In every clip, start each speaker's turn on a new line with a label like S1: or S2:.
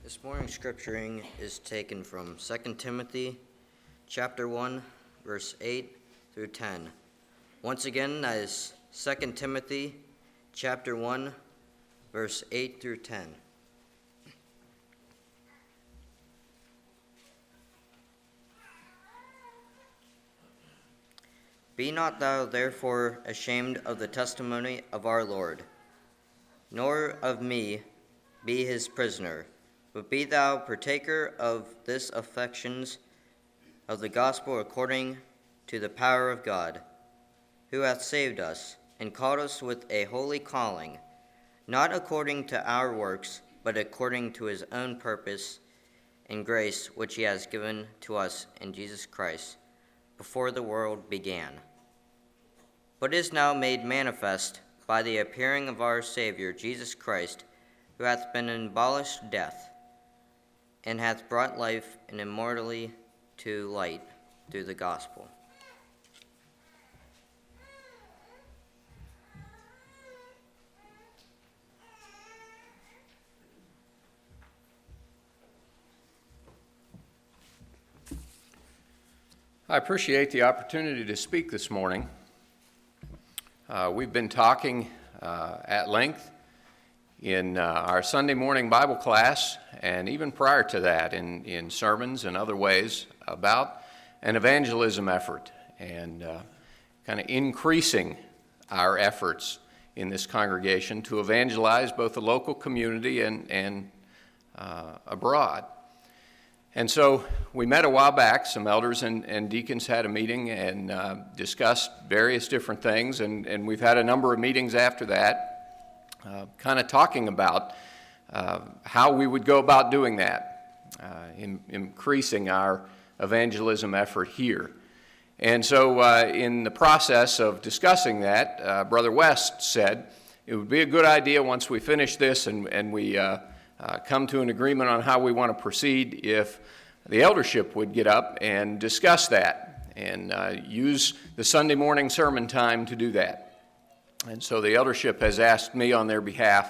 S1: This morning's scripturing is taken from 2 Timothy chapter 1, verse 8 through 10. Once again, that is 2 Timothy chapter 1, verse 8 through 10. Be not thou therefore ashamed of the testimony of our Lord, nor of me, be his prisoner, but be thou partaker of this affections of the gospel according to the power of God, who hath saved us, and called us with a holy calling, not according to our works, but according to his own purpose and grace which he has given to us in Jesus Christ, before the world began, but is now made manifest by the appearing of our Savior Jesus Christ, who hath been abolished death, and hath brought life and immortality to light through the gospel.
S2: I appreciate the opportunity to speak this morning. We've been talking at length in our Sunday morning Bible class, and even prior to that in sermons and other ways, about an evangelism effort and kind of increasing our efforts in this congregation to evangelize both the local community and abroad. And so we met a while back. Some elders and deacons had a meeting and discussed various different things, and we've had a number of meetings after that, kind of talking about how we would go about doing that, increasing our evangelism effort here. And so in the process of discussing that, Brother West said it would be a good idea once we finish this and we come to an agreement on how we want to proceed if the eldership would get up and discuss that and use the Sunday morning sermon time to do that. And so the eldership has asked me on their behalf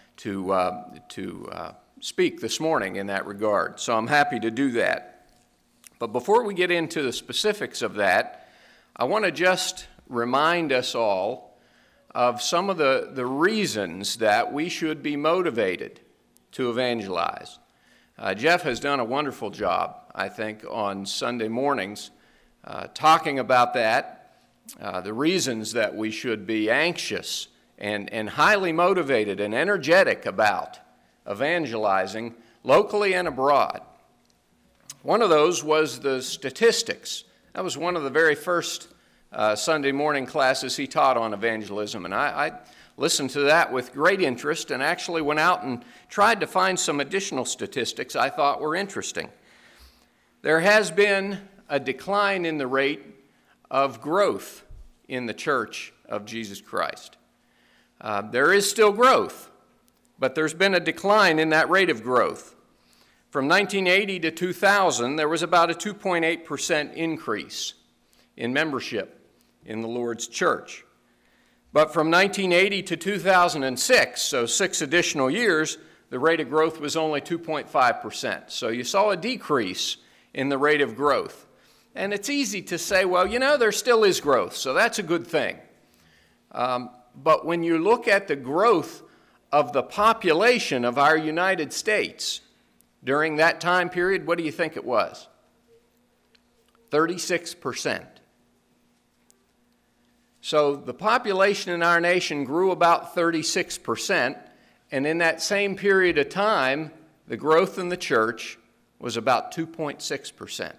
S2: to speak this morning in that regard. So I'm happy to do that. But before we get into the specifics of that, I want to just remind us all of some of the reasons that we should be motivated to evangelize. Jeff has done a wonderful job, I think, on Sunday mornings talking about that, the reasons that we should be anxious and highly motivated and energetic about evangelizing locally and abroad. One of those was the statistics. That was one of the very first Sunday morning classes he taught on evangelism, and I listened to that with great interest and actually went out and tried to find some additional statistics I thought were interesting. There has been a decline in the rate of growth in the Church of Jesus Christ. There is still growth, but there's been a decline in that rate of growth. From 1980 to 2000, there was about a 2.8% increase in membership in the Lord's church. But from 1980 to 2006, so 6 additional years, the rate of growth was only 2.5%. So you saw a decrease in the rate of growth. And it's easy to say, well, there still is growth, so that's a good thing. But when you look at the growth of the population of our United States during that time period, what do you think it was? 36%. So the population in our nation grew about 36%, and in that same period of time, the growth in the church was about 2.6%.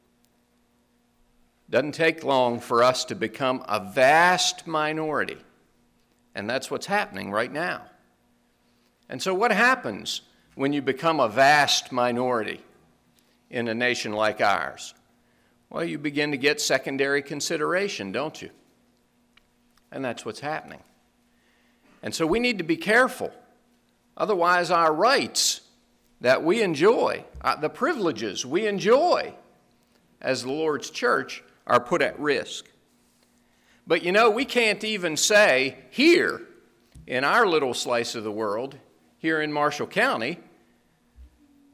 S2: Doesn't take long for us to become a vast minority, and that's what's happening right now. And so what happens when you become a vast minority in a nation like ours? Well, you begin to get secondary consideration, don't you? And that's what's happening. And so we need to be careful. Otherwise, our rights that we enjoy, the privileges we enjoy as the Lord's church, are put at risk. But we can't even say here in our little slice of the world, here in Marshall County,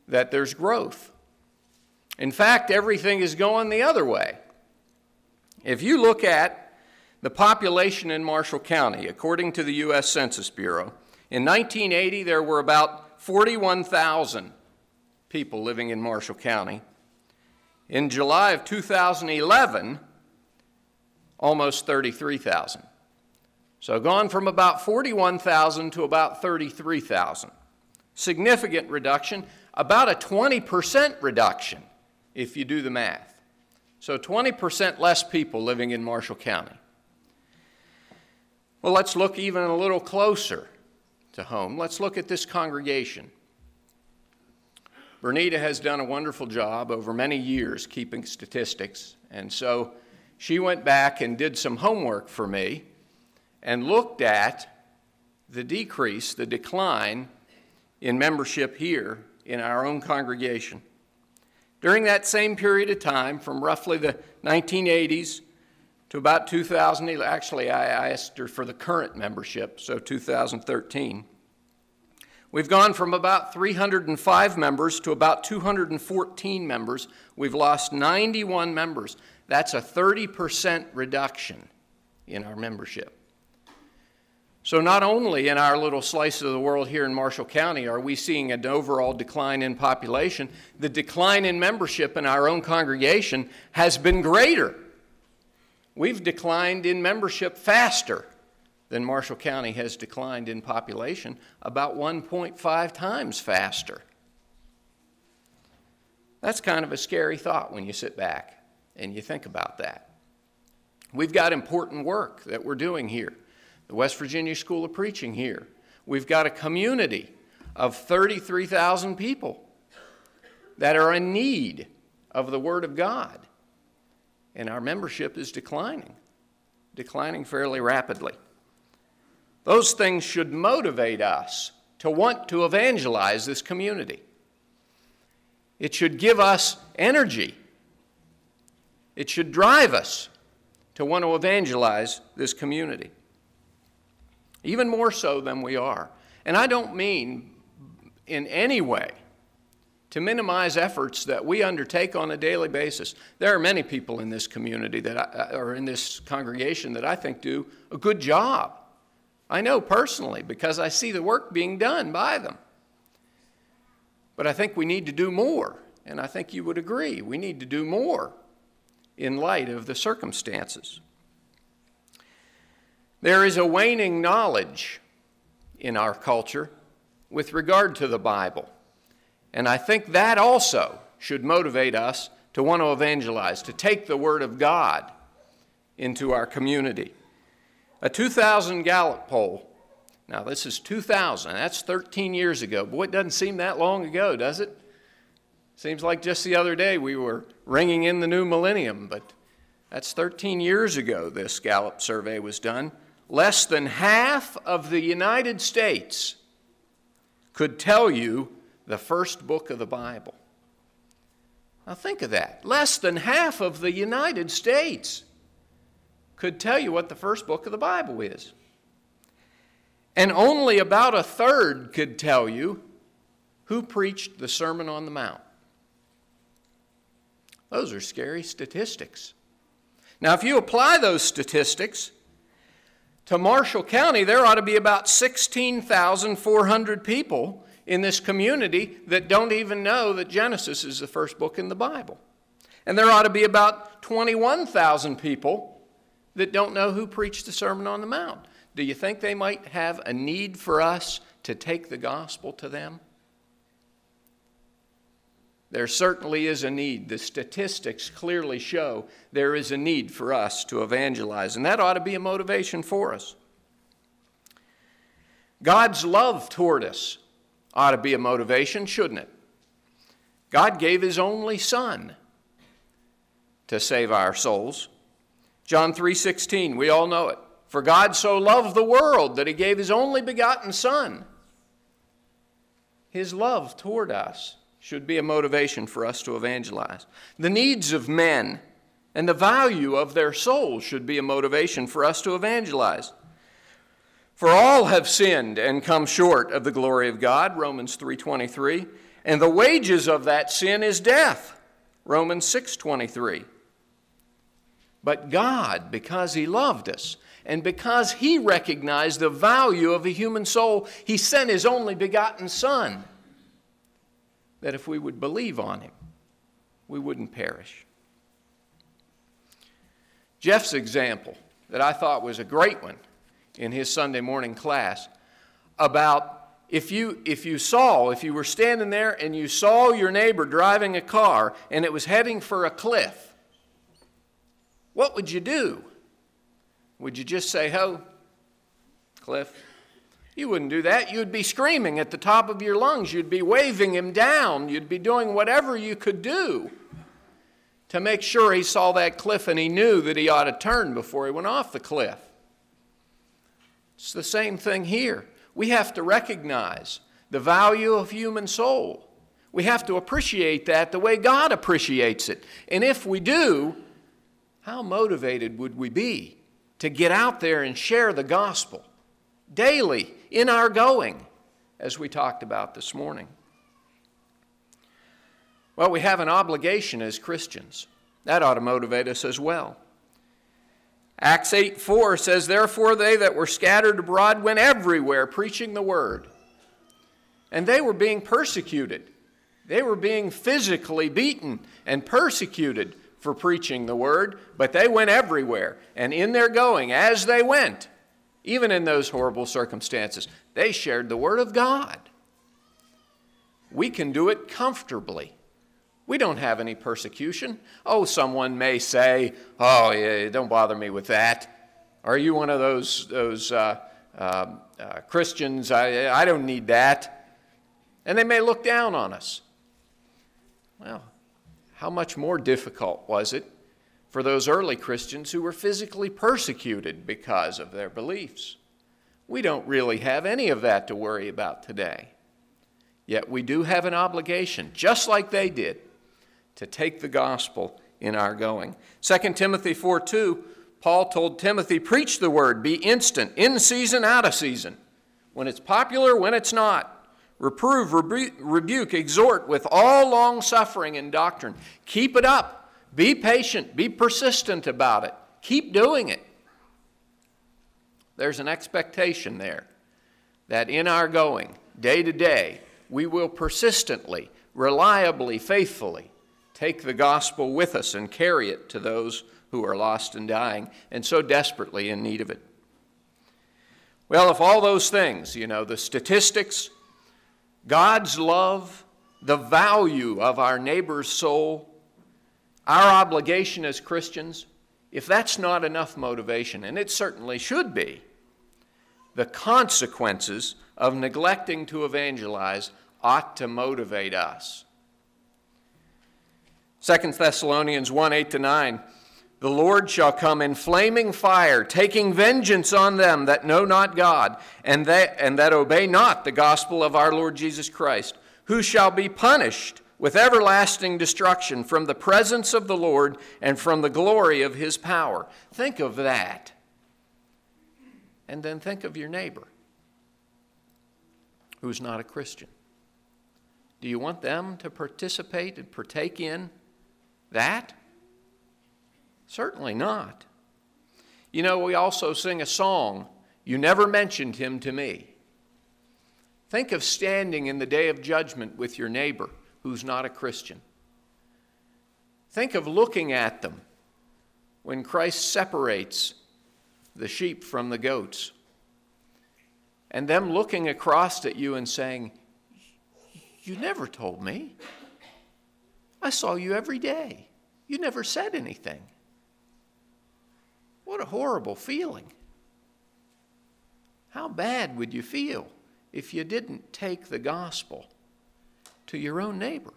S2: that there's growth. In fact, everything is going the other way. If you look at the population in Marshall County, according to the U.S. Census Bureau, in 1980 there were about 41,000 people living in Marshall County. In July of 2011, almost 33,000. So gone from about 41,000 to about 33,000. Significant reduction, about a 20% reduction if you do the math. So 20% less people living in Marshall County. Well, let's look even a little closer to home. Let's look at this congregation. Bernita has done a wonderful job over many years keeping statistics, and so she went back and did some homework for me and looked at the decrease, the decline in membership here in our own congregation. During that same period of time, from roughly the 1980s to about 2000, actually I asked her for the current membership, so 2013, we've gone from about 305 members to about 214 members. We've lost 91 members. That's a 30% reduction in our membership. So not only in our little slice of the world here in Marshall County are we seeing an overall decline in population, the decline in membership in our own congregation has been greater. We've declined in membership faster than Marshall County has declined in population, about 1.5 times faster. That's kind of a scary thought when you sit back and you think about that. We've got important work that we're doing here. The West Virginia School of Preaching here. We've got a community of 33,000 people that are in need of the Word of God. And our membership is declining fairly rapidly. Those things should motivate us to want to evangelize this community. It should give us energy. It should drive us to want to evangelize this community. Even more so than we are. And I don't mean in any way to minimize efforts that we undertake on a daily basis. There are many people in this community or in this congregation that I think do a good job. I know personally because I see the work being done by them. But I think we need to do more, and I think you would agree. We need to do more in light of the circumstances. There is a waning knowledge in our culture with regard to the Bible. And I think that also should motivate us to want to evangelize, to take the Word of God into our community. A 2000 Gallup poll, now this is 2000, that's 13 years ago. Boy, it doesn't seem that long ago, does it? Seems like just the other day we were ringing in the new millennium, but that's 13 years ago this Gallup survey was done. Less than half of the United States could tell you the first book of the Bible. Now think of that. Less than half of the United States could tell you what the first book of the Bible is. And only about a third could tell you who preached the Sermon on the Mount. Those are scary statistics. Now, if you apply those statistics to Marshall County, there ought to be about 16,400 people in this community that don't even know that Genesis is the first book in the Bible. And there ought to be about 21,000 people that don't know who preached the Sermon on the Mount. Do you think they might have a need for us to take the gospel to them? There certainly is a need. The statistics clearly show there is a need for us to evangelize, and that ought to be a motivation for us. God's love toward us ought to be a motivation, shouldn't it? God gave His only Son to save our souls. John 3:16, we all know it. For God so loved the world that He gave His only begotten Son. His love toward us should be a motivation for us to evangelize. The needs of men and the value of their souls should be a motivation for us to evangelize. For all have sinned and come short of the glory of God, Romans 3:23, And the wages of that sin is death. Romans 6:23. But God, because He loved us, and because He recognized the value of a human soul, He sent His only begotten Son, that if we would believe on Him, we wouldn't perish. Jeff's example that I thought was a great one in his Sunday morning class about if you were standing there and you saw your neighbor driving a car and it was heading for a cliff, what would you do? Would you just say, "Ho, cliff"? You wouldn't do that. You'd be screaming at the top of your lungs. You'd be waving him down. You'd be doing whatever you could do to make sure he saw that cliff and he knew that he ought to turn before he went off the cliff. It's the same thing here. We have to recognize the value of human soul. We have to appreciate that the way God appreciates it. And if we do, how motivated would we be to get out there and share the gospel daily in our going, as we talked about this morning? Well, we have an obligation as Christians. That ought to motivate us as well. Acts 8:4 says, "Therefore they that were scattered abroad went everywhere preaching the word." And they were being persecuted. They were being physically beaten and persecuted for preaching the word, but they went everywhere. And in their going, as they went, even in those horrible circumstances, they shared the word of God. We can do it comfortably. We don't have any persecution. Oh, someone may say, "Oh, yeah, don't bother me with that. Are you one of those Christians? I don't need that." And they may look down on us. Well, how much more difficult was it for those early Christians who were physically persecuted because of their beliefs? We don't really have any of that to worry about today. Yet we do have an obligation, just like they did, to take the gospel in our going. 2 Timothy 4:2, Paul told Timothy, "Preach the word, be instant, in season, out of season, when it's popular, when it's not. Reprove, rebuke, exhort with all long suffering and doctrine." Keep it up. Be patient. Be persistent about it. Keep doing it. There's an expectation there that in our going, day to day, we will persistently, reliably, faithfully take the gospel with us and carry it to those who are lost and dying and so desperately in need of it. Well, if all those things, the statistics, God's love, the value of our neighbor's soul, our obligation as Christians, if that's not enough motivation, and it certainly should be, the consequences of neglecting to evangelize ought to motivate us. 2 Thessalonians 1:8-9, "The Lord shall come in flaming fire, taking vengeance on them that know not God, and that obey not the gospel of our Lord Jesus Christ, who shall be punished with everlasting destruction from the presence of the Lord and from the glory of His power." Think of that. And then think of your neighbor who's not a Christian. Do you want them to participate and partake in that? Certainly not. We also sing a song, "You Never Mentioned Him to Me." Think of standing in the day of judgment with your neighbor who's not a Christian. Think of looking at them when Christ separates the sheep from the goats, and them looking across at you and saying, "You never told me. I saw you every day. You never said anything." What a horrible feeling. How bad would you feel if you didn't take the gospel to your own neighbor?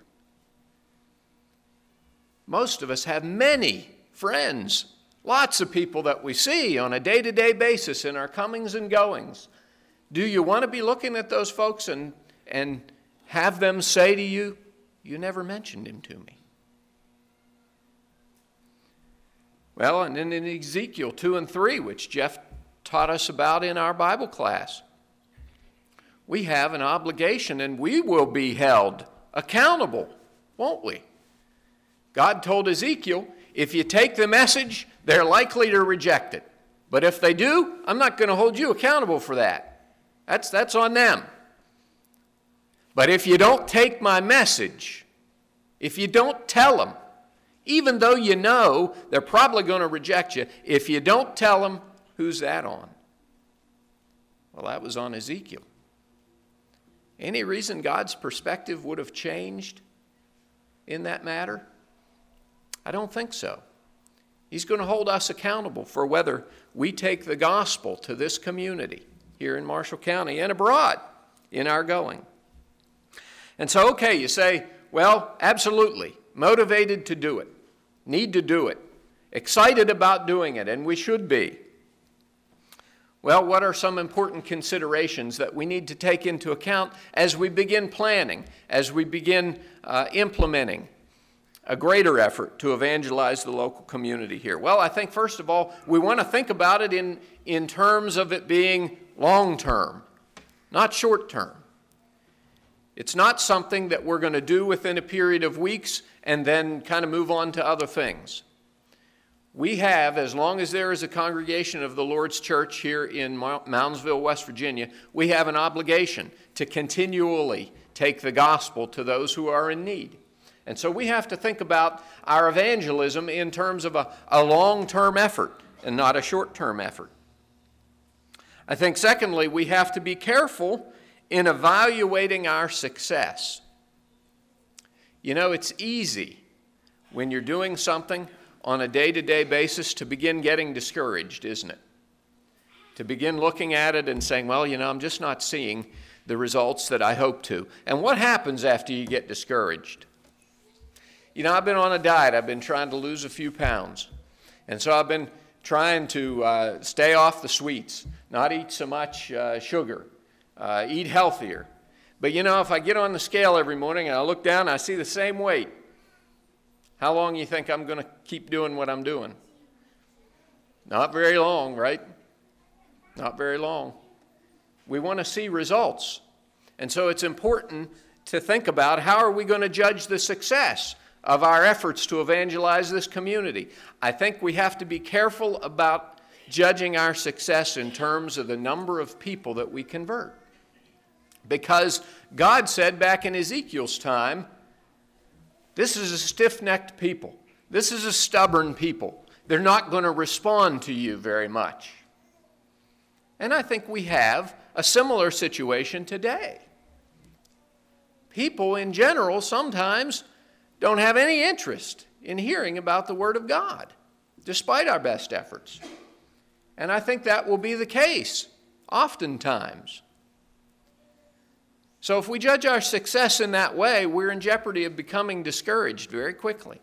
S2: Most of us have many friends, lots of people that we see on a day-to-day basis in our comings and goings. Do you want to be looking at those folks and have them say to you, "You never mentioned him to me"? Well, and then in Ezekiel 2 and 3, which Jeff taught us about in our Bible class, we have an obligation and we will be held accountable, won't we? God told Ezekiel, if you take the message, they're likely to reject it. But if they do, I'm not going to hold you accountable for that. That's on them. But if you don't take my message, if you don't tell them, even though you know they're probably going to reject you, if you don't tell them, who's that on? Well, that was on Ezekiel. Any reason God's perspective would have changed in that matter? I don't think so. He's going to hold us accountable for whether we take the gospel to this community here in Marshall County and abroad in our going. And so, okay, you say, well, absolutely, motivated to do it, need to do it, excited about doing it, and we should be. Well, what are some important considerations that we need to take into account as we begin planning, as we begin implementing a greater effort to evangelize the local community here? Well, I think, first of all, we want to think about it in terms of it being long-term, not short-term. It's not something that we're going to do within a period of weeks and then kind of move on to other things. We have, as long as there is a congregation of the Lord's Church here in Moundsville, West Virginia, we have an obligation to continually take the gospel to those who are in need. And so we have to think about our evangelism in terms of a long-term effort and not a short-term effort. I think, secondly, we have to be careful in evaluating our success. You know, it's easy when you're doing something on a day-to-day basis to begin getting discouraged, isn't it? To begin looking at it and saying, well, you know, I'm just not seeing the results that I hope to. And what happens after you get discouraged? You know, I've been on a diet. I've been trying to lose a few pounds. And so I've been trying to stay off the sweets, not eat so much sugar, eat healthier. But you know, if I get on the scale every morning and I look down and I see the same weight, how long do you think I'm going to keep doing what I'm doing? Not very long, right? Not very long. We want to see results. And so it's important to think about how are we going to judge the success of our efforts to evangelize this community. I think we have to be careful about judging our success in terms of the number of people that we convert. Because God said back in Ezekiel's time, this is a stiff-necked people. This is a stubborn people. They're not going to respond to you very much. And I think we have a similar situation today. People in general sometimes don't have any interest in hearing about the Word of God, despite our best efforts. And I think that will be the case oftentimes. So if we judge our success in that way, we're in jeopardy of becoming discouraged very quickly.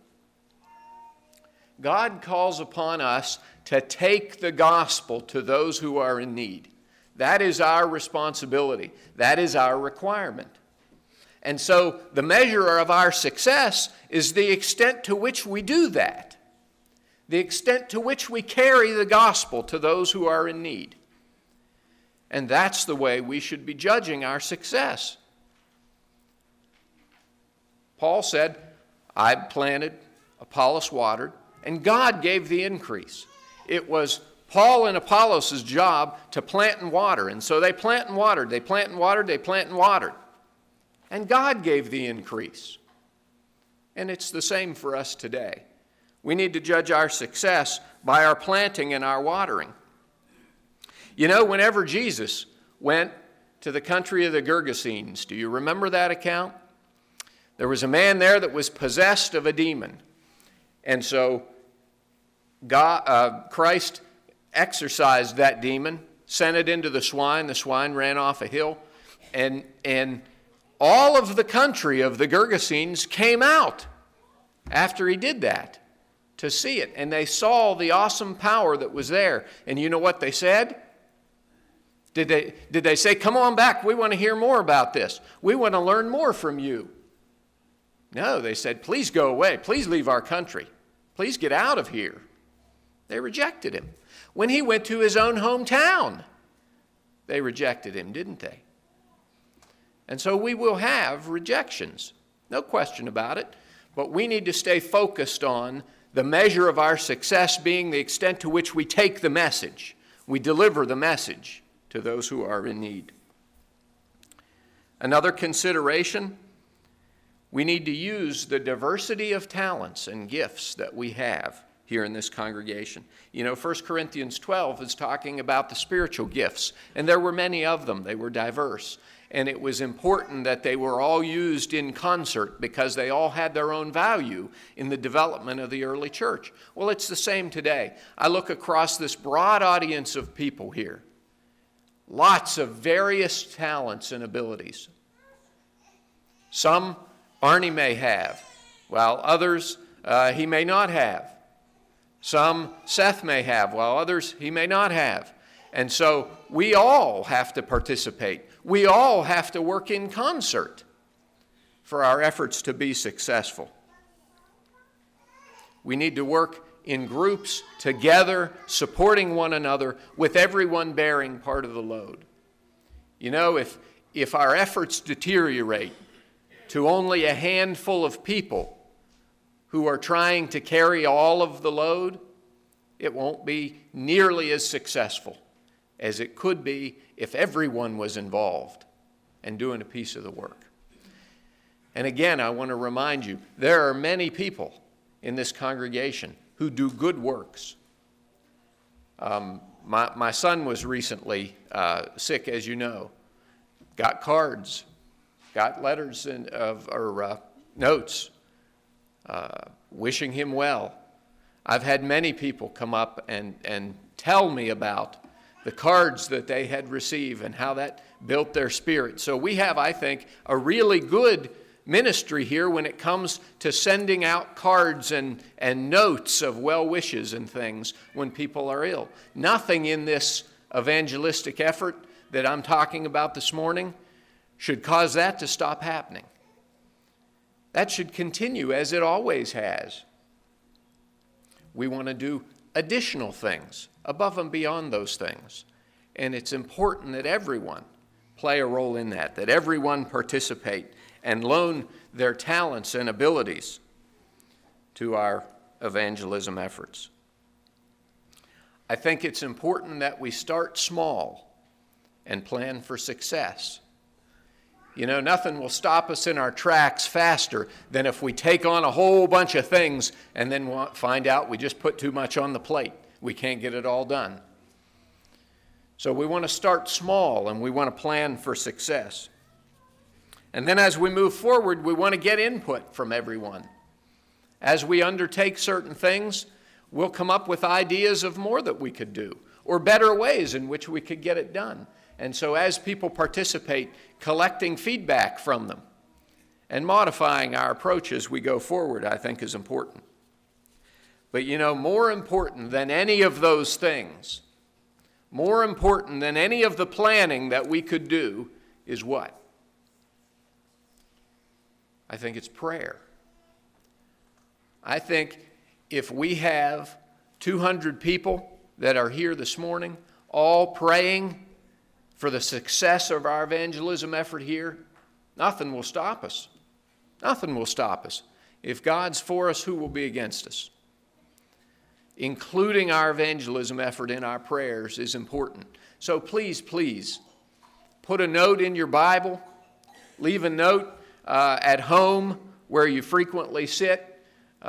S2: God calls upon us to take the gospel to those who are in need. That is our responsibility. That is our requirement. And so the measure of our success is the extent to which we do that, the extent to which we carry the gospel to those who are in need. And that's the way we should be judging our success. Paul said, I planted, Apollos watered, and God gave the increase. It was Paul and Apollos' job to plant and water. And so they plant and watered, they plant and watered, they plant and watered. And God gave the increase. And it's the same for us today. We need to judge our success by our planting and our watering. You know, whenever Jesus went to the country of the Gergesenes, do you remember that account? There was a man there that was possessed of a demon. And so Christ exorcised that demon, sent it into the swine ran off a hill, and all of the country of the Gergesenes came out after he did that to see it. And they saw the awesome power that was there. And you know what they said? Did they say, come on back, we want to hear more about this. We want to learn more from you. No, they said, please go away. Please leave our country. Please get out of here. They rejected him. When he went to his own hometown, they rejected him, didn't they? And so we will have rejections. No question about it. But we need to stay focused on the measure of our success being the extent to which we take the message. We deliver the message to those who are in need. Another consideration, we need to use the diversity of talents and gifts that we have here in this congregation. You know, 1 Corinthians 12 is talking about the spiritual gifts, and there were many of them. They were diverse. And it was important that they were all used in concert because they all had their own value in the development of the early church. Well, it's the same today. I look across this broad audience of people here. Lots of various talents and abilities. Some Arnie may have, while others he may not have. Some Seth may have, while others he may not have. And so we all have to participate. We all have to work in concert for our efforts to be successful. We need to work in groups together, supporting one another, with everyone bearing part of the load. You know, if our efforts deteriorate to only a handful of people who are trying to carry all of the load, it won't be nearly as successful as it could be if everyone was involved and doing a piece of the work. And again, I want to remind you, there are many people in this congregation who do good works. My son was recently sick, as you know. Got cards, got letters or notes wishing him well. I've had many people come up and tell me about the cards that they had received and how that built their spirit. So we have, I think, a really good ministry here when it comes to sending out cards and notes of well wishes and things when people are ill. Nothing in this evangelistic effort that I'm talking about this morning should cause that to stop happening. That should continue as it always has. We want to do additional things above and beyond those things. And it's important that everyone play a role in that everyone participate and loan their talents and abilities to our evangelism efforts. I think it's important that we start small and plan for success. You know, nothing will stop us in our tracks faster than if we take on a whole bunch of things and then find out we just put too much on the plate. We can't get it all done. So we want to start small and we want to plan for success. And then as we move forward, we want to get input from everyone. As we undertake certain things, we'll come up with ideas of more that we could do or better ways in which we could get it done. And so as people participate, collecting feedback from them and modifying our approach as we go forward, I think is important. But you know, more important than any of those things, more important than any of the planning that we could do is what? I think it's prayer. I think if we have 200 people that are here this morning, all praying for the success of our evangelism effort here, nothing will stop us. Nothing will stop us. If God's for us, who will be against us? Including our evangelism effort in our prayers is important. So please, please, put a note in your Bible. Leave a note at home where you frequently sit.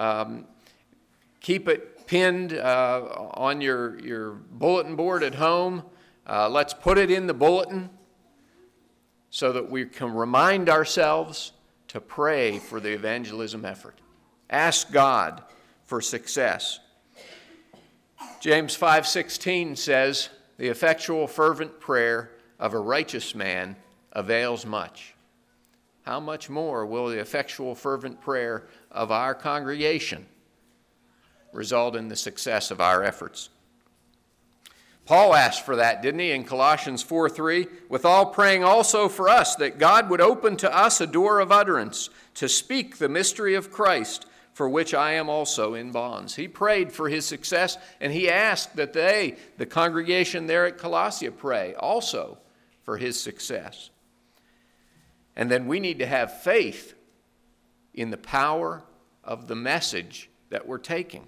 S2: Keep it pinned on your bulletin board at home. Let's put it in the bulletin so that we can remind ourselves to pray for the evangelism effort. Ask God for success. James 5:16 says, "The effectual fervent prayer of a righteous man avails much." How much more will the effectual fervent prayer of our congregation result in the success of our efforts? Paul asked for that, didn't he, in Colossians 4:3? "With all praying also for us, that God would open to us a door of utterance, to speak the mystery of Christ, for which I am also in bonds." He prayed for his success, and he asked that the congregation there at Colossia, pray also for his success. And then we need to have faith in the power of the message that we're taking.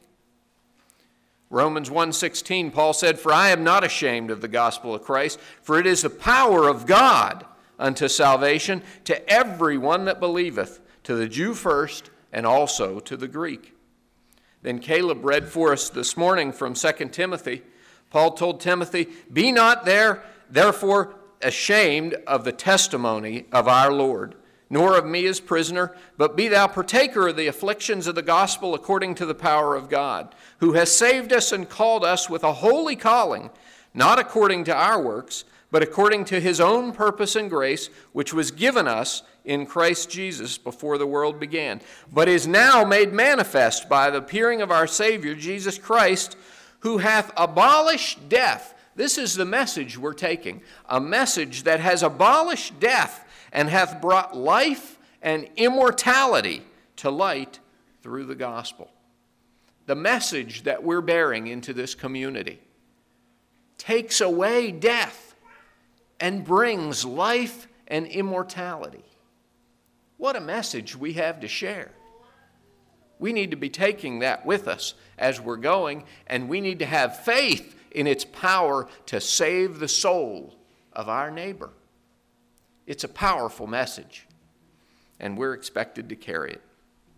S2: Romans 1:16, Paul said, "For I am not ashamed of the gospel of Christ, for it is the power of God unto salvation to everyone that believeth, to the Jew first, and also to the Greek." Then Caleb read for us this morning from 2 Timothy. Paul told Timothy, "Be not therefore ashamed of the testimony of our Lord, nor of me as prisoner, but be thou partaker of the afflictions of the gospel according to the power of God, who has saved us and called us with a holy calling, not according to our works, but according to his own purpose and grace, which was given us in Christ Jesus before the world began, but is now made manifest by the appearing of our Savior, Jesus Christ, who hath abolished death." This is the message we're taking, a message that has abolished death and hath brought life and immortality to light through the gospel. The message that we're bearing into this community takes away death and brings life and immortality. What a message we have to share. We need to be taking that with us as we're going, and we need to have faith in its power to save the soul of our neighbor. It's a powerful message, and we're expected to carry it.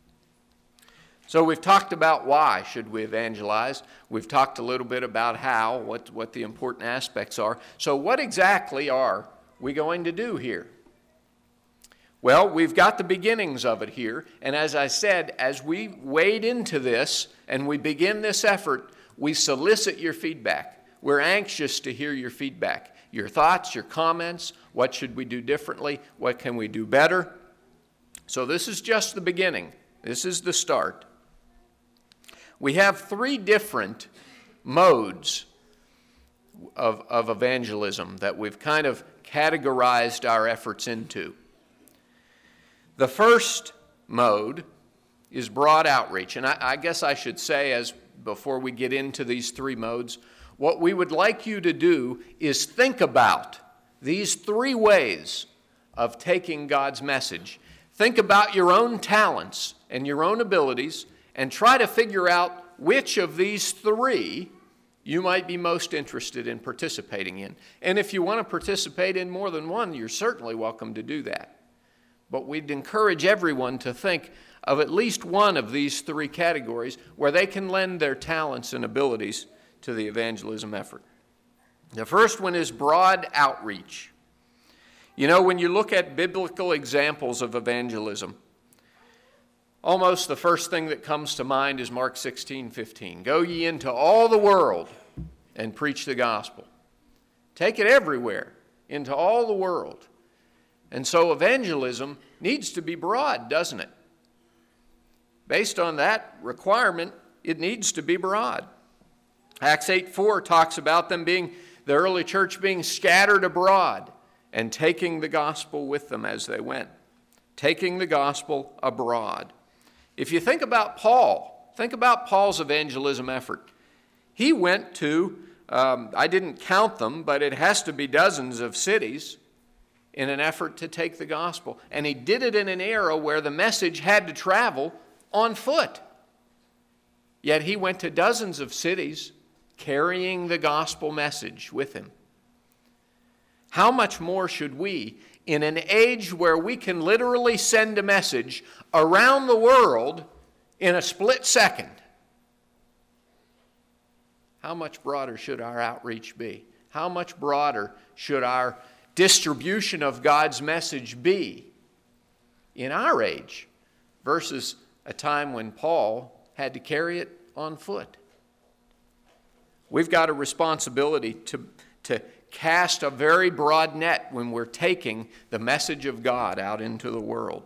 S2: So we've talked about why should we evangelize. We've talked a little bit about how, what the important aspects are. So what exactly are we going to do here? Well, we've got the beginnings of it here, and as I said, as we wade into this and we begin this effort, we solicit your feedback. We're anxious to hear your feedback, your thoughts, your comments. What should we do differently? What can we do better? So this is just the beginning. This is the start. We have three different modes of evangelism that we've kind of categorized our efforts into. The first mode is broad outreach. And I guess I should say, as before we get into these three modes, what we would like you to do is think about these three ways of taking God's message. Think about your own talents and your own abilities and try to figure out which of these three you might be most interested in participating in. And if you want to participate in more than one, you're certainly welcome to do that. But we'd encourage everyone to think of at least one of these three categories where they can lend their talents and abilities to the evangelism effort. The first one is broad outreach. You know, when you look at biblical examples of evangelism, almost the first thing that comes to mind is Mark 16:15. Go ye into all the world and preach the gospel. Take it everywhere, into all the world. And so evangelism needs to be broad, doesn't it? Based on that requirement, it needs to be broad. Acts 8:4 talks about them being, the early church being scattered abroad and taking the gospel with them as they went. Taking the gospel abroad. If you think about Paul's evangelism effort. He went to, I didn't count them, but it has to be dozens of cities in an effort to take the gospel. And he did it in an era where the message had to travel on foot. Yet he went to dozens of cities carrying the gospel message with him. How much more should we, in an age where we can literally send a message around the world in a split second, how much broader should our outreach be? How much broader should our distribution of God's message be in our age versus a time when Paul had to carry it on foot? We've got a responsibility to cast a very broad net when we're taking the message of God out into the world.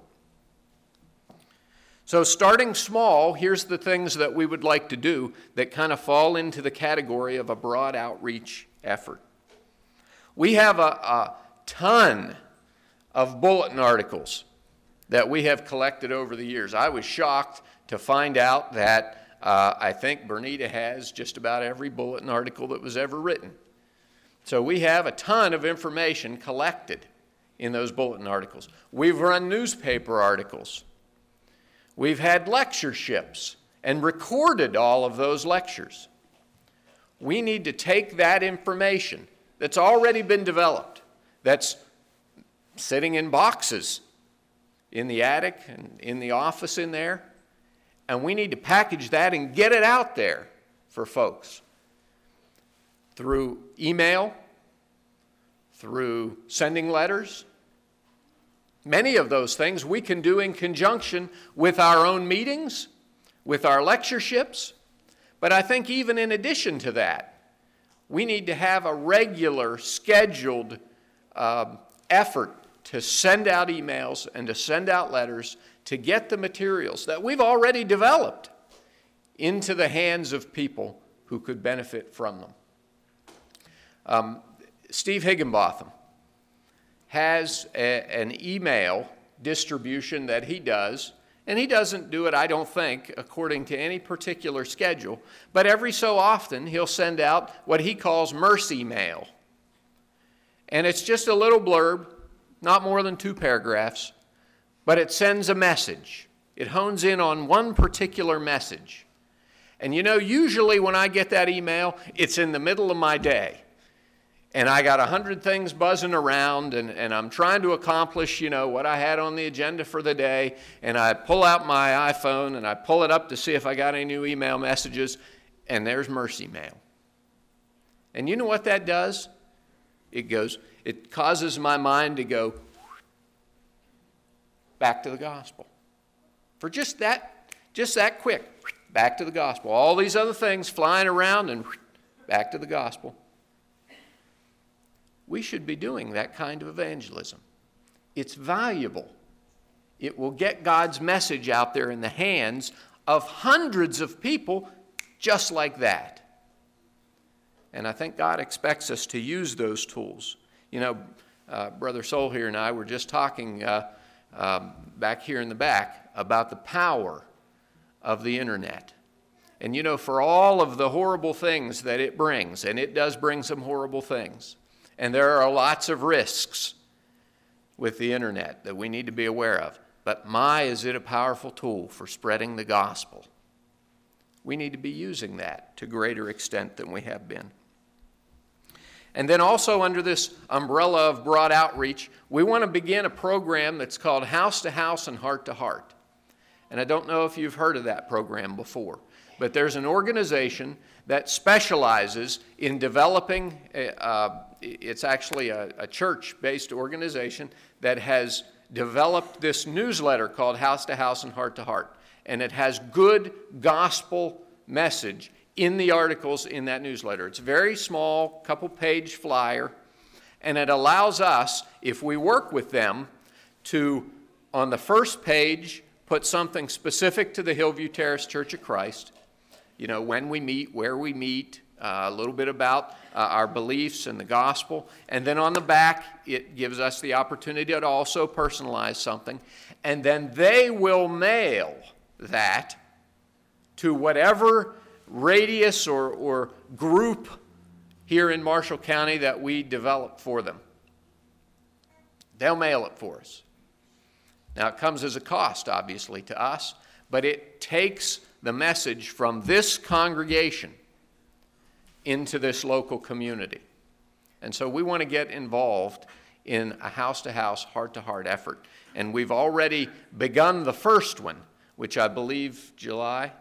S2: So starting small, here's the things that we would like to do that kind of fall into the category of a broad outreach effort. We have a ton of bulletin articles that we have collected over the years. I was shocked to find out that I think Bernita has just about every bulletin article that was ever written. So we have a ton of information collected in those bulletin articles. We've run newspaper articles. We've had lectureships and recorded all of those lectures. We need to take that information that's already been developed, that's sitting in boxes in the attic and in the office in there, and we need to package that and get it out there for folks through email, through sending letters. Many of those things we can do in conjunction with our own meetings, with our lectureships. But I think even in addition to that, we need to have a regular, scheduled effort to send out emails and to send out letters to get the materials that we've already developed into the hands of people who could benefit from them. Steve Higginbotham has an email distribution that he does, and he doesn't do it, I don't think, according to any particular schedule, but every so often he'll send out what he calls mercy mail. And it's just a little blurb, not more than 2 paragraphs, but it sends a message. It hones in on one particular message. And you know, usually when I get that email, it's in the middle of my day. And I got 100 things buzzing around, and I'm trying to accomplish, you know, what I had on the agenda for the day, and I pull out my iPhone, and I pull it up to see if I got any new email messages, and there's mercy mail. And you know what that does? It causes my mind to go back to the gospel. For just that quick, back to the gospel. All these other things flying around and back to the gospel. We should be doing that kind of evangelism. It's valuable. It will get God's message out there in the hands of hundreds of people just like that. And I think God expects us to use those tools. You know, Brother Soul here and I were just talking back here in the back about the power of the internet. And you know, for all of the horrible things that it brings, and it does bring some horrible things, and there are lots of risks with the internet that we need to be aware of. But my, is it a powerful tool for spreading the gospel. We need to be using that to greater extent than we have been. And then also under this umbrella of broad outreach, we want to begin a program that's called House to House and Heart to Heart. And I don't know if you've heard of that program before, but there's an organization that specializes in developing, it's actually a church-based organization that has developed this newsletter called House to House and Heart to Heart. And it has good gospel message in the articles in that newsletter. It's a very small, couple-page flyer, and it allows us, if we work with them, to, on the first page, put something specific to the Hillview Terrace Church of Christ. You know, when we meet, where we meet, a little bit about our beliefs and the gospel. And then on the back, it gives us the opportunity to also personalize something. And then they will mail that to whatever radius or group here in Marshall County that we develop for them. They'll mail it for us. Now, it comes as a cost, obviously, to us, but it takes the message from this congregation into this local community. And so we want to get involved in a house-to-house, heart-to-heart effort. And we've already begun the first one, which I believe July.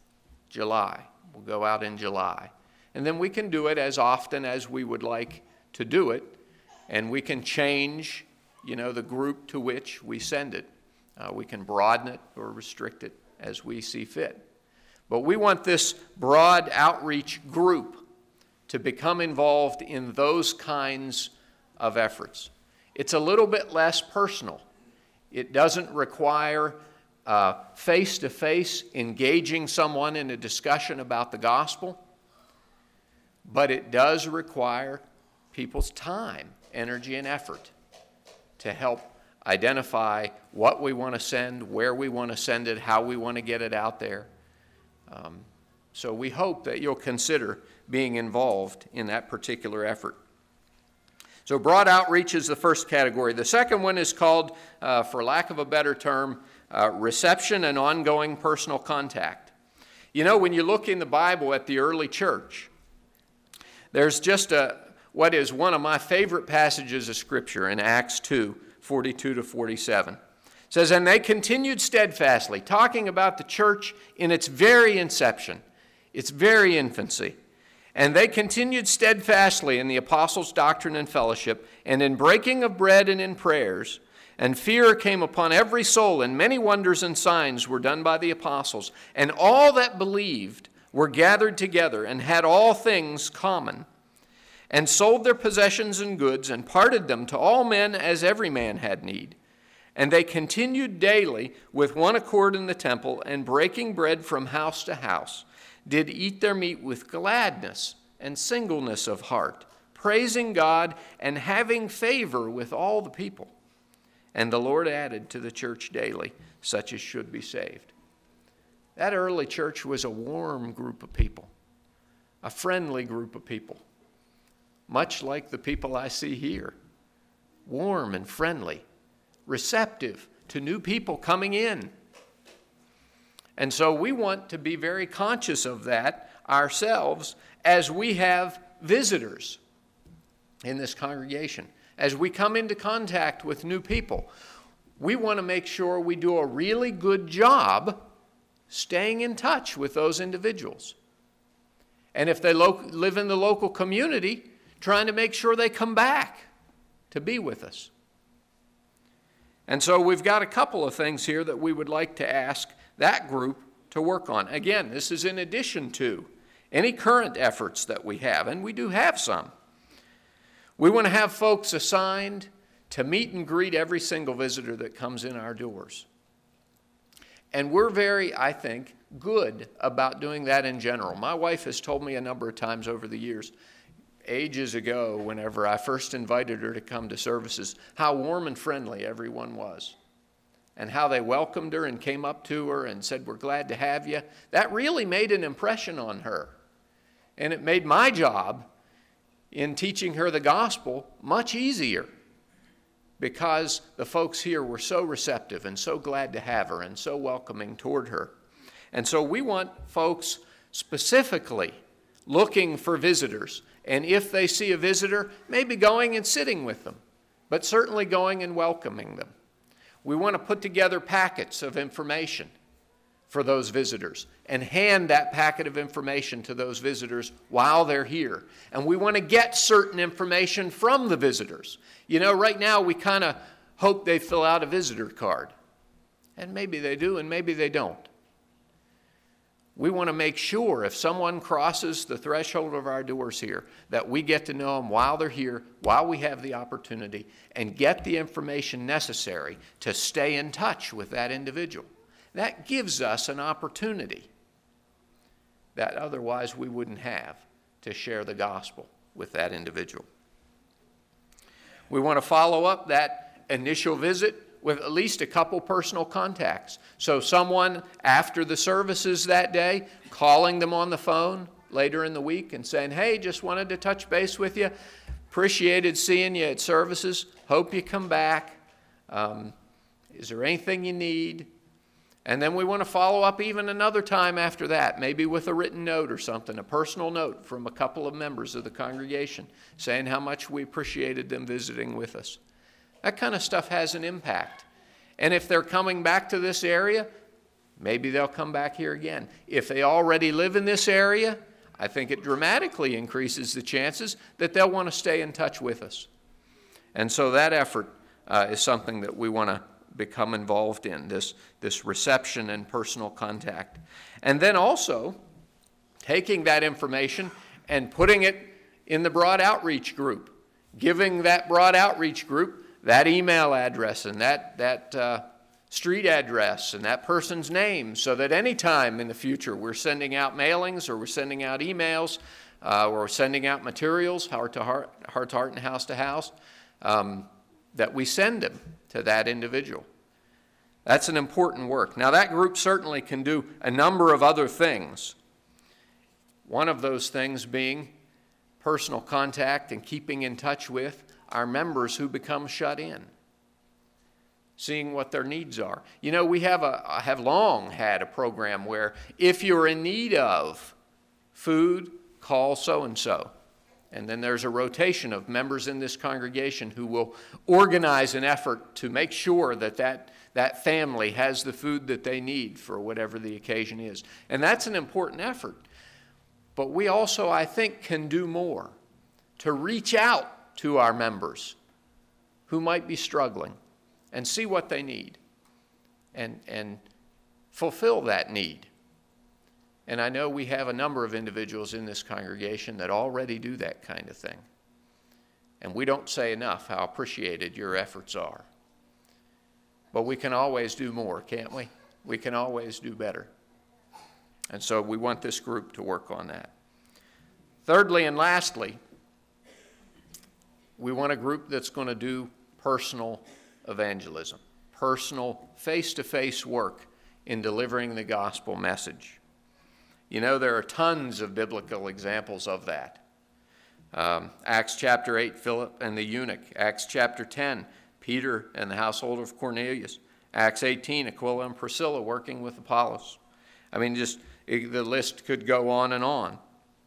S2: We'll go out in July. And then we can do it as often as we would like to do it. And we can change, you know, the group to which we send it. We can broaden it or restrict it as we see fit. But we want this broad outreach group to become involved in those kinds of efforts. It's a little bit less personal. It doesn't require face-to-face engaging someone in a discussion about the gospel, but it does require people's time, energy, and effort to help identify what we want to send, where we want to send it, how we want to get it out there. So we hope that you'll consider being involved in that particular effort. So broad outreach is the first category. The second one is called, for lack of a better term, reception and ongoing personal contact. You know, when you look in the Bible at the early church, there's just what is one of my favorite passages of Scripture in Acts 2:42 to 47. It says, "And they continued steadfastly," talking about the church in its very inception, its very infancy. "And they continued steadfastly in the apostles' doctrine and fellowship, and in breaking of bread and in prayers. And fear came upon every soul, and many wonders and signs were done by the apostles. And all that believed were gathered together and had all things common, and sold their possessions and goods, and parted them to all men as every man had need. And they continued daily with one accord in the temple, and breaking bread from house to house, did eat their meat with gladness and singleness of heart, praising God and having favor with all the people. And the Lord added to the church daily such as should be saved." That early church was a warm group of people, a friendly group of people, much like the people I see here. Warm and friendly, receptive to new people coming in. And so we want to be very conscious of that ourselves as we have visitors in this congregation. As we come into contact with new people, we want to make sure we do a really good job staying in touch with those individuals. And if they live in the local community, trying to make sure they come back to be with us. And so we've got a couple of things here that we would like to ask that group to work on. Again, this is in addition to any current efforts that we have, and we do have some. We want to have folks assigned to meet and greet every single visitor that comes in our doors. And we're very, I think, good about doing that in general. My wife has told me a number of times over the years, ages ago, whenever I first invited her to come to services, how warm and friendly everyone was, and how they welcomed her and came up to her and said, "We're glad to have you." That really made an impression on her. And it made my job in teaching her the gospel much easier, because the folks here were so receptive and so glad to have her and so welcoming toward her. And so we want folks specifically looking for visitors, and if they see a visitor, maybe going and sitting with them, but certainly going and welcoming them. We want to put together packets of information for those visitors and hand that packet of information to those visitors while they're here. And we want to get certain information from the visitors. You know, right now we kind of hope they fill out a visitor card. And maybe they do and maybe they don't. We want to make sure if someone crosses the threshold of our doors here that we get to know them while they're here, while we have the opportunity, and get the information necessary to stay in touch with that individual. That gives us an opportunity that otherwise we wouldn't have to share the gospel with that individual. We want to follow up that initial visit with at least a couple personal contacts. So someone after the services that day, calling them on the phone later in the week and saying, "Hey, just wanted to touch base with you. Appreciated seeing you at services. Hope you come back. Is there anything you need?" And then we want to follow up even another time after that, maybe with a written note or something, a personal note from a couple of members of the congregation saying how much we appreciated them visiting with us. That kind of stuff has an impact. And if they're coming back to this area, maybe they'll come back here again. If they already live in this area, I think it dramatically increases the chances that they'll want to stay in touch with us. And so that effort is something that we want to become involved in, this reception and personal contact. And then also taking that information and putting it in the broad outreach group, giving that broad outreach group that email address and that street address and that person's name, so that any time in the future we're sending out mailings or we're sending out emails or we're sending out materials, heart to heart and house to house, that we send them to that individual. That's an important work. Now that group certainly can do a number of other things. One of those things being personal contact and keeping in touch with our members who become shut in. seeing what their needs are. You know, we have long had a program where if you're in need of food, call so-and-so. And then there's a rotation of members in this congregation who will organize an effort to make sure that that family has the food that they need for whatever the occasion is. And that's an important effort. But we also, I think, can do more to reach out to our members who might be struggling and see what they need and fulfill that need. And I know we have a number of individuals in this congregation that already do that kind of thing. And we don't say enough how appreciated your efforts are. But we can always do more, can't we? We can always do better. And so we want this group to work on that. Thirdly and lastly, we want a group that's going to do personal evangelism, personal face-to-face work in delivering the gospel message. You know, there are tons of biblical examples of that. Acts chapter 8, Philip and the eunuch. Acts chapter 10, Peter and the household of Cornelius. Acts 18, Aquila and Priscilla working with Apollos. I mean, the list could go on and on.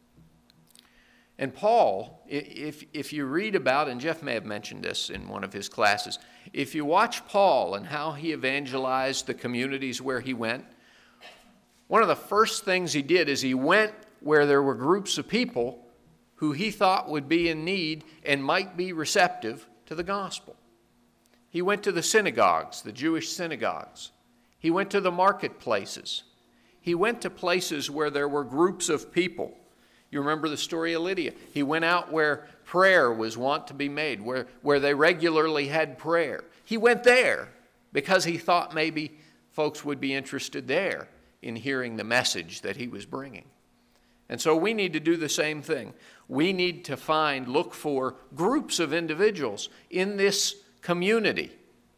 S2: And Paul, if you read about, and Jeff may have mentioned this in one of his classes, if you watch Paul and how he evangelized the communities where he went, one of the first things he did is he went where there were groups of people who he thought would be in need and might be receptive to the gospel. He went to the synagogues, the Jewish synagogues. He went to the marketplaces. He went to places where there were groups of people. You remember the story of Lydia. He went out where prayer was wont to be made, where they regularly had prayer. He went there because he thought maybe folks would be interested there in hearing the message that he was bringing. And so we need to do the same thing. We need to look for groups of individuals in this community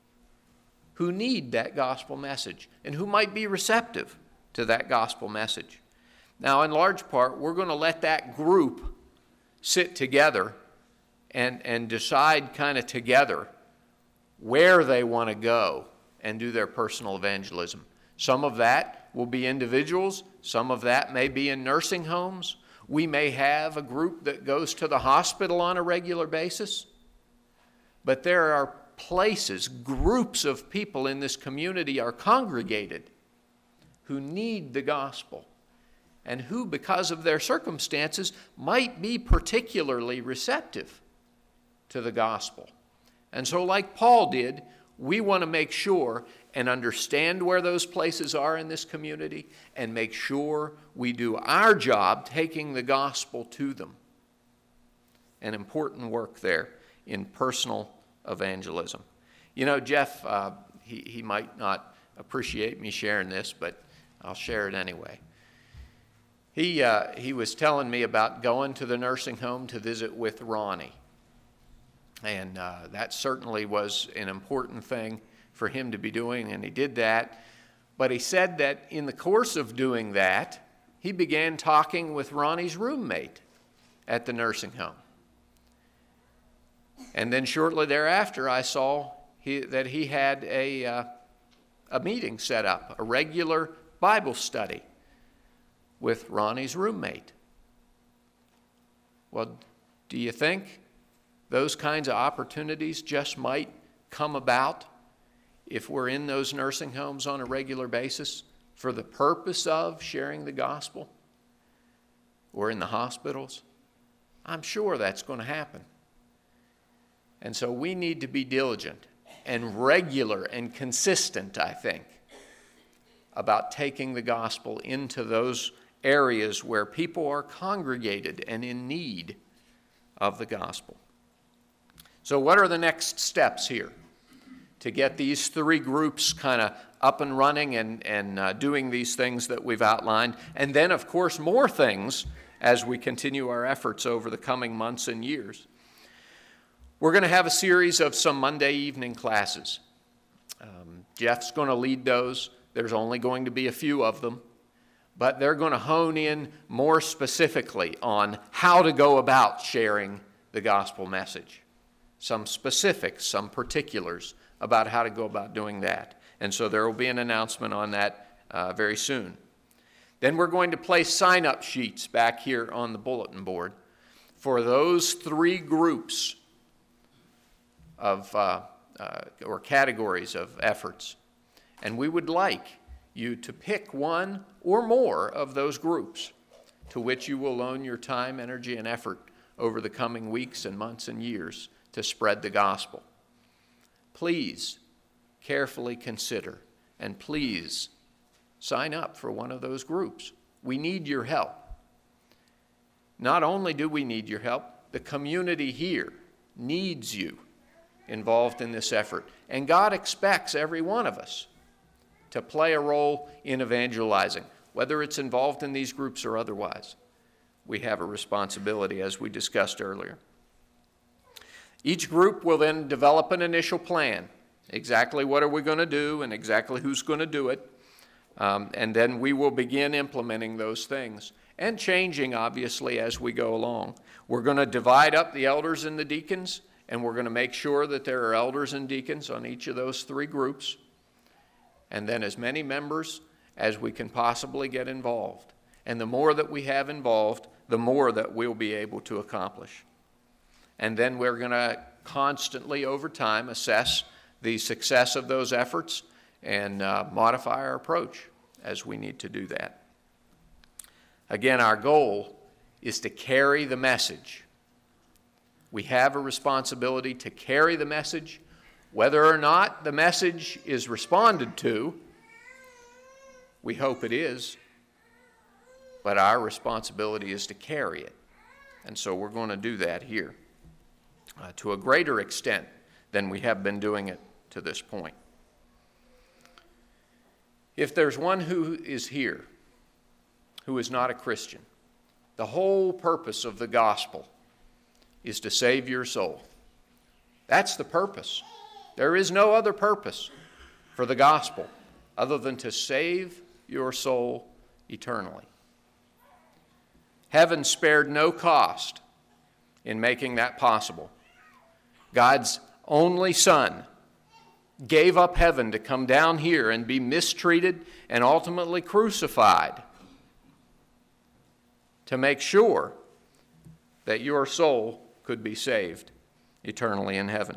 S2: who need that gospel message and who might be receptive to that gospel message. Now, in large part, we're going to let that group sit together and decide kind of together where they want to go and do their personal evangelism. Some of that will be individuals. Some of that may be in nursing homes. We may have a group that goes to the hospital on a regular basis. But there are places, groups of people in this community are congregated who need the gospel and who, because of their circumstances, might be particularly receptive to the gospel. And so, like Paul did, we want to make sure and understand where those places are in this community and make sure we do our job taking the gospel to them. An important work there in personal evangelism. You know, Jeff, he might not appreciate me sharing this, but I'll share it anyway. He was telling me about going to the nursing home to visit with Ronnie. And that certainly was an important thing for him to be doing, and he did that. But he said that in the course of doing that, he began talking with Ronnie's roommate at the nursing home. And then shortly thereafter, I saw that he had a meeting set up, a regular Bible study with Ronnie's roommate. Well, do you think those kinds of opportunities just might come about if we're in those nursing homes on a regular basis for the purpose of sharing the gospel? Or in the hospitals? I'm sure that's going to happen. And so we need to be diligent and regular and consistent, I think, about taking the gospel into those areas where people are congregated and in need of the gospel. So what are the next steps here to get these three groups kind of up and running and doing these things that we've outlined? And then, of course, more things as we continue our efforts over the coming months and years. We're going to have a series of some Monday evening classes. Jeff's going to lead those. There's only going to be a few of them. But they're going to hone in more specifically on how to go about sharing the gospel message. Some specifics, some particulars about how to go about doing that. And so there will be an announcement on that very soon. Then we're going to place sign-up sheets back here on the bulletin board for those 3 groups of or categories of efforts. And we would like you to pick one or more of those groups to which you will loan your time, energy, and effort over the coming weeks and months and years to spread the gospel. Please carefully consider, and please sign up for one of those groups. We need your help. Not only do we need your help, the community here needs you involved in this effort. And God expects every one of us to play a role in evangelizing, whether it's involved in these groups or otherwise. We have a responsibility, as we discussed earlier. Each group will then develop an initial plan. Exactly what are we going to do and exactly who's going to do it. And then we will begin implementing those things and changing, obviously, as we go along. We're going to divide up the elders and the deacons, and we're going to make sure that there are elders and deacons on each of those 3 groups, and then as many members as we can possibly get involved. And the more that we have involved, the more that we'll be able to accomplish. And then we're going to constantly, over time, assess the success of those efforts and modify our approach as we need to do that. Again, our goal is to carry the message. We have a responsibility to carry the message. Whether or not the message is responded to, we hope it is, but our responsibility is to carry it. And so we're going to do that here to a greater extent than we have been doing it to this point. If there's one who is here who is not a Christian, the whole purpose of the gospel is to save your soul. That's the purpose. There is no other purpose for the gospel other than to save your soul eternally. Heaven spared no cost in making that possible. God's only Son gave up heaven to come down here and be mistreated and ultimately crucified to make sure that your soul could be saved eternally in heaven.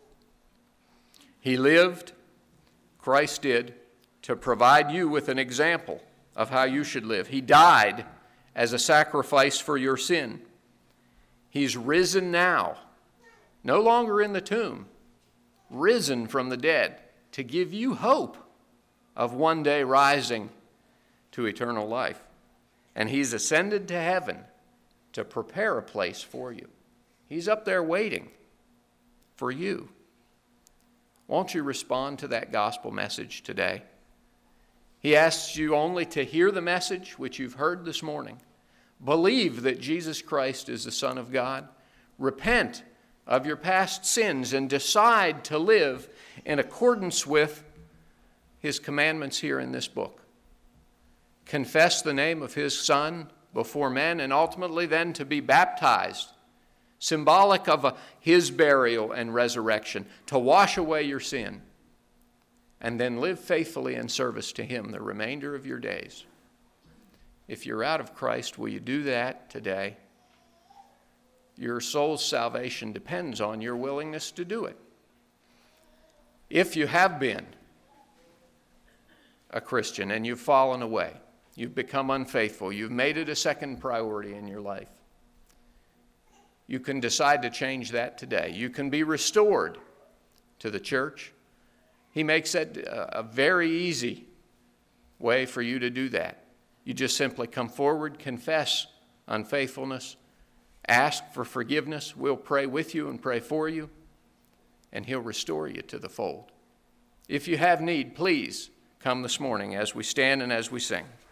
S2: He lived, Christ did, to provide you with an example of how you should live. He died as a sacrifice for your sin. He's risen now, no longer in the tomb, risen from the dead to give you hope of one day rising to eternal life. And he's ascended to heaven to prepare a place for you. He's up there waiting for you. Won't you respond to that gospel message today? He asks you only to hear the message which you've heard this morning. Believe that Jesus Christ is the Son of God. Repent of your past sins and decide to live in accordance with his commandments here in this book. Confess the name of his Son before men and ultimately then to be baptized, symbolic of his burial and resurrection, to wash away your sin, and then live faithfully in service to him the remainder of your days. If you're out of Christ, will you do that today? Your soul's salvation depends on your willingness to do it. If you have been a Christian and you've fallen away, you've become unfaithful, you've made it a second priority in your life, you can decide to change that today. You can be restored to the church. He makes it a very easy way for you to do that. You just simply come forward, confess unfaithfulness, ask for forgiveness. We'll pray with you and pray for you, and he'll restore you to the fold. If you have need, please come this morning as we stand and as we sing.